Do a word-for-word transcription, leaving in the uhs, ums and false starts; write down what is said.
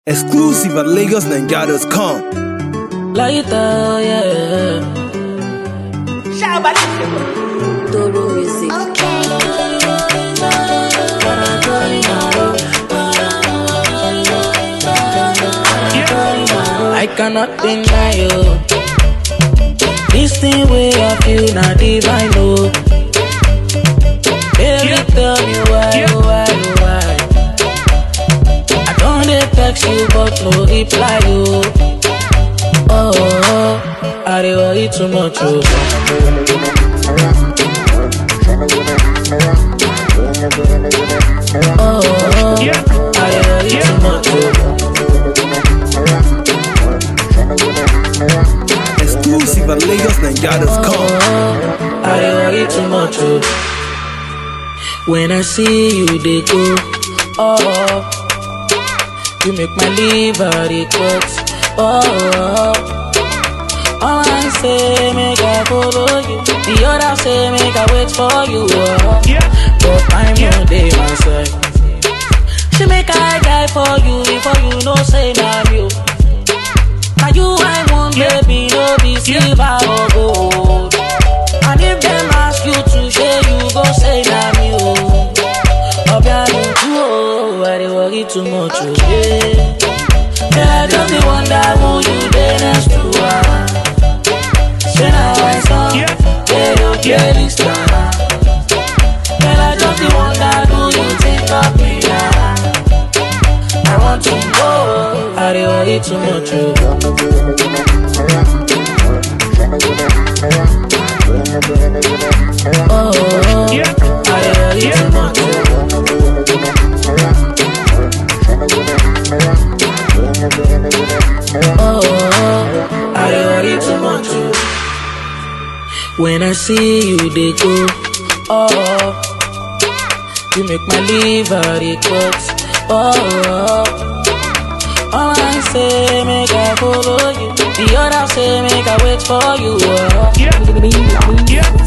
Exclusive at Lagos Nigeria dot com. Later, yeah. Dolo music. I cannot deny you. This thing way I feel not divine, no. Baby, tell me why, why, why. I don't dey text you, but no reply, you. Oh, oh, oh. I dey worry too much, oh. Oh, oh, oh. I dey worry too much, oh. Exclusive at Lagos Nigeria dot com. Oh, I dey worry too much, oh. When I see you, they go, oh, you make my liver cut, oh, oh. All I say, make I follow you. The other say, make I wait for you, oh. But I'm on day my side. She make I die for you before you know say nah you. Now you I want, baby, no be silver or gold. And if them ask you to share, you go say nah me, oh. Obiano, oh, I dey worry too much, oh, yeah. Yeah, I just dey wonder who you dey next to, ah. Say now I saw, yeah, you get this time. Girl, I just dey wonder, do you think of me, ah? I want to go, I dey worry too much, oh. Oh, oh, I dey worry too much, oh. Oh, I dey worry too much, oh. When I see you, they go, oh, you make my liver cut, oh, oh. All I say, make I follow you. The other say, make I wait for you, oh.